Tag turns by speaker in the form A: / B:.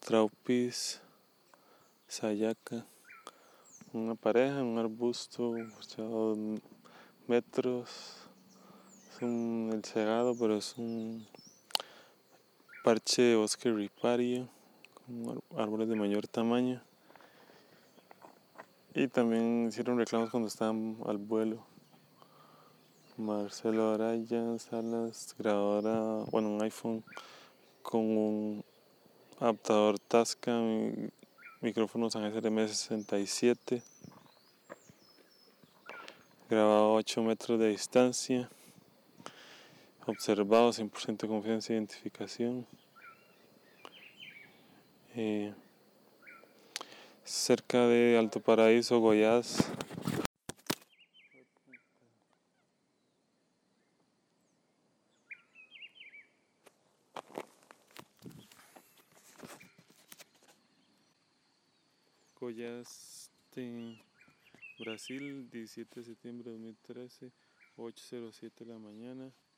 A: Traupis sayaca, una pareja, un arbusto, 2 metros. Es el cegado, pero es un parche de bosque ripario con árboles de mayor tamaño. Y también hicieron reclamos cuando estaban al vuelo. Marcelo Araya Salas, grabadora, un iPhone con un adaptador Tascam, micrófonos Ángel M67, grabado a 8 metros de distancia, observado 100% confianza e identificación. Cerca de Alto Paraíso, Goiás. Goiás, Brasil, 17 de septiembre de 2013, 8:07 de la mañana.